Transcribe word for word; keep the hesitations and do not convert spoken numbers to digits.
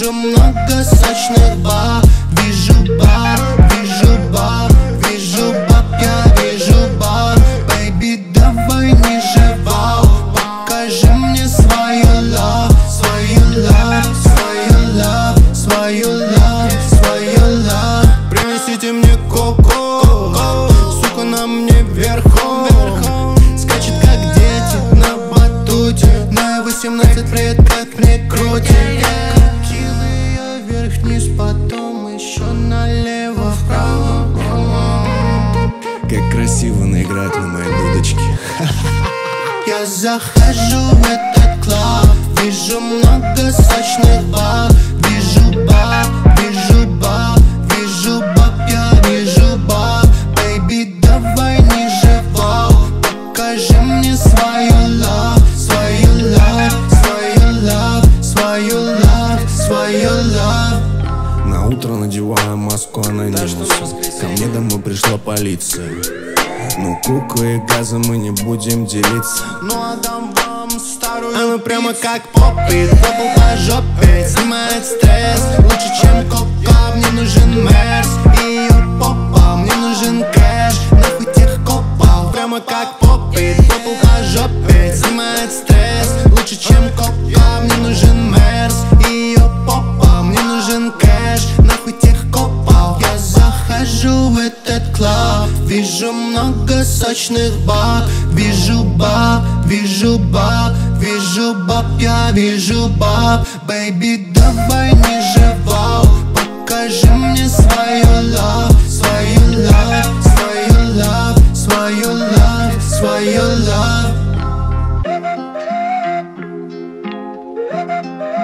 Вижу много сочных баб, вижу баб, вижу баб, вижу баб, я вижу баб. Baby, давай ниже, вау, покажи мне свою love, свою love, свою love, свою love, свою love. Принесите мне коко, сука на мне верхом, скачет как дети на батуте, на восемнадцать лет как мне крутит. Крутила вверх-вниз, потом еще налево, вправо. Как красиво она играет на моей дудочке. Я захожу в этот клуб, вижу много сочных баб, вижу баб, вижу баб, вижу баб, я вижу баб. Baby, давай ниже, вау, покажи мне свою love, свою love, свою love, свою love, свою love. На утро надеваю маску анонимуса. Ко мне домой пришла полиция. Ну куку и газа мы не будем делиться. Ну а дам вам старую. Она прямо как поппи, топал по жопе, снимает стресс. Лучше чем кока, мне нужен мерс. И ее попа, мне нужен кэш. Нахуй тех копов. Прямо как поппи, топал по жопе, снимает стресс. Лучше чем кока, мне нужен мерс. И ее попа, мне нужен кэш. Нахуй тех копов. Я захожу в этот клуб, вижу много сочных баб, вижу баб, вижу баб, вижу баб, я вижу баб. Baby, давай ниже, вау, покажи мне свою love, свою love, свою love, свою love, свою love.